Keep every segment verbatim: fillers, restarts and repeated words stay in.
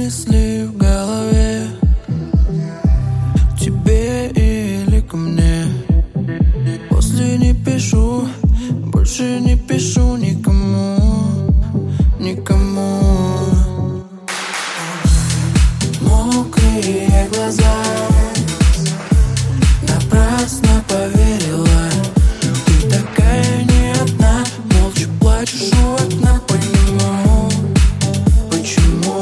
мысли в голове, к тебе или ко мне. После не пишу, больше не пишу никому, никому. Мокрые глаза, напрасно поверила. Ты такая не одна, молча плачешь у окна. Почему, почему?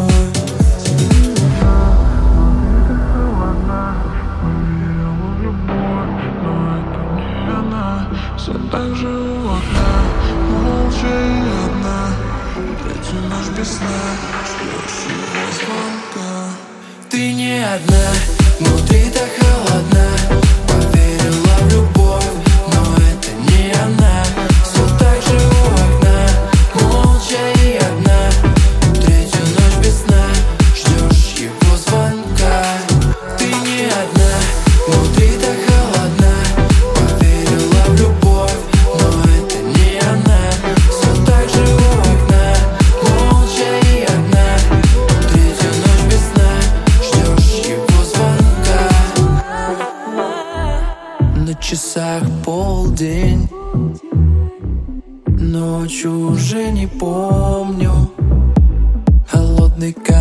Все так же у окна, молча и одна. Третью ночь без сна, ждешь его звонка. Ты не одна, внутри так холодна. Поверила в любовь, но это не она. Все так же у окна, молча и одна. Третью ночь без сна, ждешь его звонка. Ты не одна, внутри так холодна. Поверила в любовь, но это не она. Все так же у окна, молча и одна. Третью ночь без сна, ждешь его звонка. На часах полдень, ночью уже не помню. Холодный камень.